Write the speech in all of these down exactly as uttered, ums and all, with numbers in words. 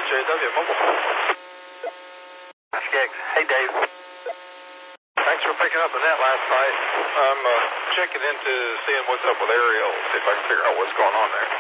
J W Mobile. That's Gex. Hey, Dave. Thanks for picking up the net last night. I'm uh, checking into seeing what's up with Ariel, see if I can figure out what's going on there.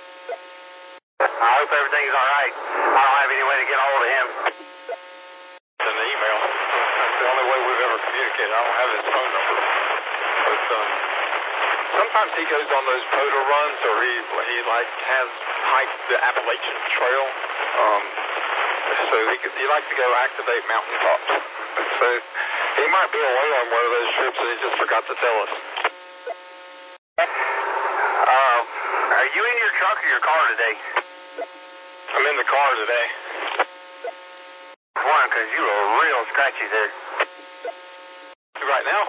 I hope everything's all right. I don't have any way to get a hold of him. An email. That's the only way we've ever communicated. I don't have his phone number. But um, sometimes he goes on those photo runs, or he he like has hiked the Appalachian Trail. Um, so he could, he likes to go activate mountaintops. So he might be away on one of those trips, and he just forgot to tell us. Uh, are you in your truck or your car today? I'm in the car today. One, because you were real scratchy there. Right now?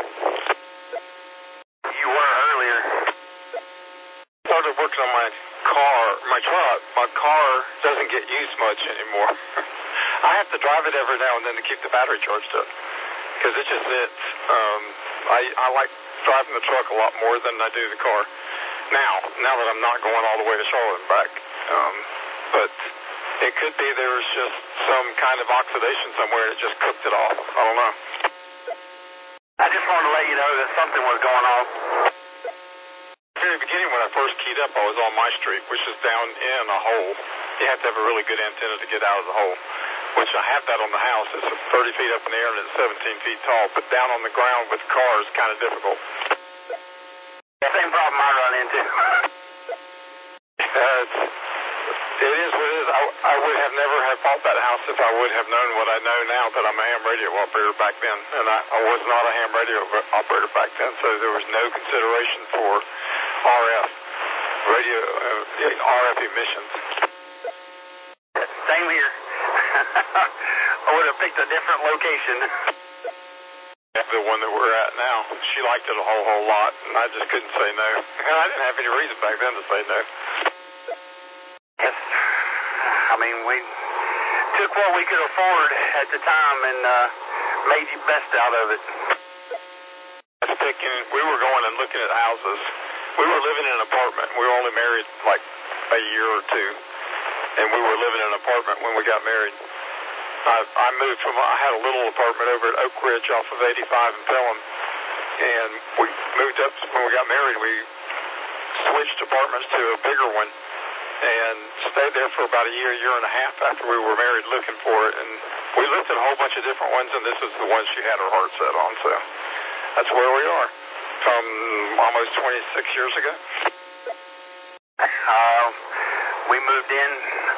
You were earlier. Started working on my car, my truck. My car doesn't get used much anymore. I have to drive it every now and then to keep the battery charged up, because it just sits. Um, I, I like driving the truck a lot more than I do the car. Now, now that I'm not going all the way to Charlotte and back. Um, but it could be there was just some kind of oxidation somewhere and it just cooked it off. I don't know. I just wanted to let you know that something was going on. At the very beginning, when I first keyed up, I was on my street, which is down in a hole. You have to have a really good antenna to get out of the hole, which I have that on the house. It's thirty feet up in the air and it's seventeen feet tall, but down on the ground with the car is kind of difficult. Same problem I run into. uh, it's, it is what it is. I, I would have never have bought that house if I would have known what I know now that I'm a ham radio operator back then. And I, I was not a ham radio operator back then, so there was no consideration for R F, radio, uh, R F emissions. Same here. I would have picked a different location. The one that we're at now. She liked it a whole, whole lot, and I just couldn't say no. And I didn't have any reason back then to say no. Yes. I mean, we took what we could afford at the time and uh, made the best out of it. I was thinking, we were going and looking at houses. We were living in an apartment. We were only married like a year or two, and we were living in an apartment when we got married. I, I moved from, I had a little apartment over at Oak Ridge off of eighty-five in Pelham, and we moved up, when we got married, we switched apartments to a bigger one, and stayed there for about a year, year and a half after we were married looking for it, and we looked at a whole bunch of different ones, and this is the one she had her heart set on, so that's where we are, from almost twenty-six years ago. Uh, we moved in.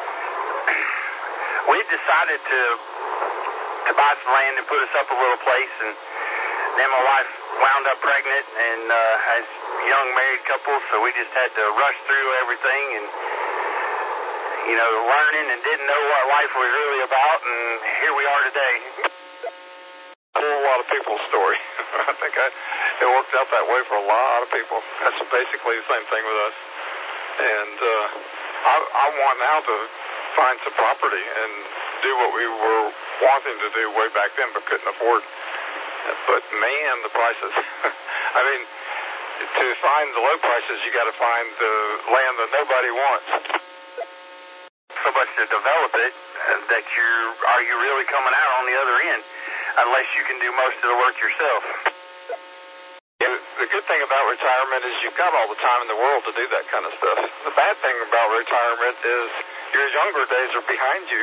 We decided to to buy some land and put us up a little place, and then my wife wound up pregnant, and uh, as a young married couple, so we just had to rush through everything, and you know, learning and didn't know what life was really about, and here we are today. A whole lot of people's story. I think I, it worked out that way for a lot of people. That's basically the same thing with us, and uh, I, I want now to find some property and do what we were wanting to do way back then but couldn't afford. But man, the prices. I mean, to find the low prices, you got to find the land that nobody wants. So much to develop it that you're, are you really coming out on the other end unless you can do most of the work yourself? Yeah, the good thing about retirement is you've got all the time in the world to do that kind of stuff. The bad thing about retirement is your younger days are behind you.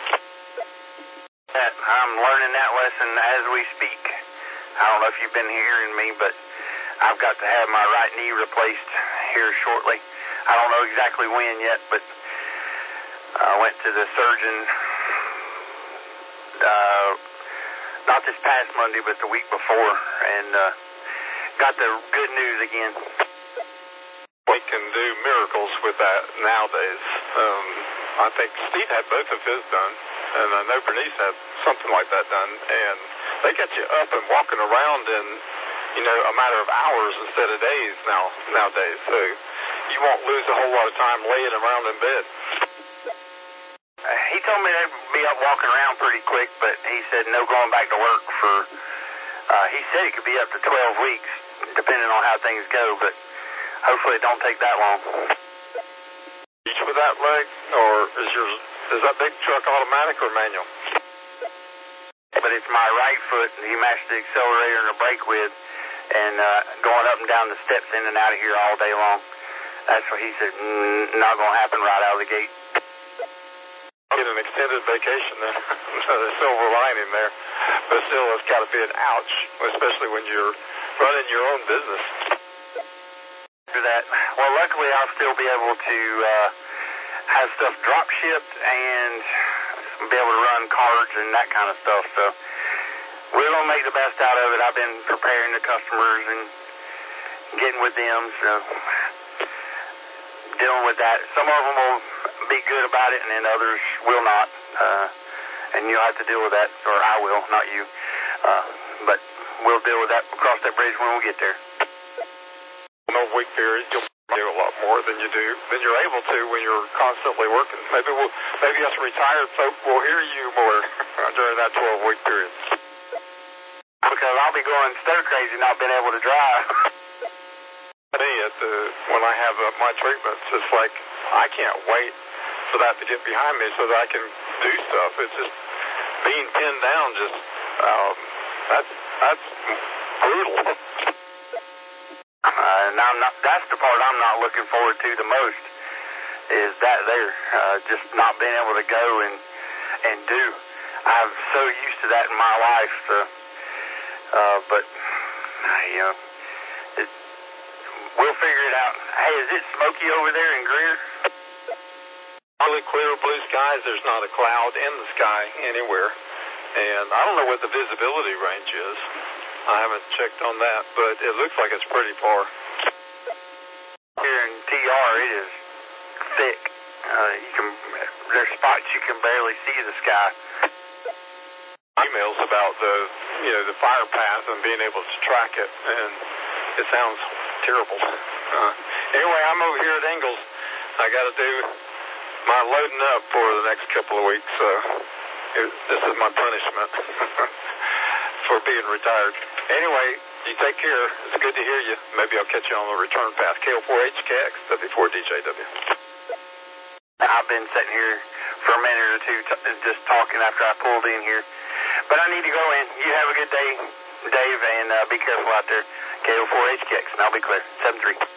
That, I'm learning that lesson as we speak. I don't know if you've been hearing me, but I've got to have my right knee replaced here shortly. I don't know exactly when yet, but I went to the surgeon uh, not this past Monday, but the week before, and uh, got the good news again. We can do miracles with that nowadays. Um, I think Steve had both of his done, and I know Bernice had something like that done, and they get you up and walking around in, you know, a matter of hours instead of days now nowadays. So you won't lose a whole lot of time laying around in bed. Uh, he told me they'd be up walking around pretty quick, but he said no going back to work for, uh, he said it could be up to twelve weeks, depending on how things go, but hopefully it don't take that long. Each with that leg, or is yours Is that big truck automatic or manual? But it's my right foot, and he matched the accelerator and the brake with, and uh, going up and down the steps in and out of here all day long. That's what he said, mm, not going to happen right out of the gate. Get an extended vacation then. The silver lining there. But still, it's got to be an ouch, especially when you're running your own business. After that, well, luckily I'll still be able to uh, have stuff drop shipped and be able to run cards and that kind of stuff. So we're going to make the best out of it. I've been preparing the customers and getting with them, so dealing with that. Some of them will be good about it, and then others will not. Uh, and you'll have to deal with that, or I will, not you. Uh, but we'll deal with that, cross that bridge when we get there. No week period, you'll do a lot more than you do, than you're able to when you're constantly working. Maybe we'll, maybe us retired folk will hear you more during that twelve-week period. Because I'll be going stir crazy not being able to drive. Me, at the, when I have uh, my treatments, it's like I can't wait for that to get behind me so that I can do stuff. It's just being pinned down. Just um, that's that's brutal. Uh, and I'm not. That's the part I'm not looking forward to the most. Is that there? Uh, just not being able to go and and do. I'm so used to that in my life. So, uh, but you know. It, We'll figure it out. Hey, is it smoky over there in Greer? Really clear blue skies. There's not a cloud in the sky anywhere. And I don't know what the visibility range is. I haven't checked on that, but it looks like it's pretty far. Here in T R, it is thick. Uh, you can. There's spots you can barely see the sky. Emails about the, you know, the fire path and being able to track it, and it sounds terrible. Uh, anyway, I'm over here at Ingalls. I got to do my loading up for the next couple of weeks. So it, this is my punishment for being retired. Anyway, you take care. It's good to hear you. Maybe I'll catch you on the return path. K L four H K X, W four D J W. I've been sitting here for a minute or two t- just talking after I pulled in here. But I need to go in. You have a good day, Dave, and uh, be careful out there. K L four H K X, and I'll be clear. seven three.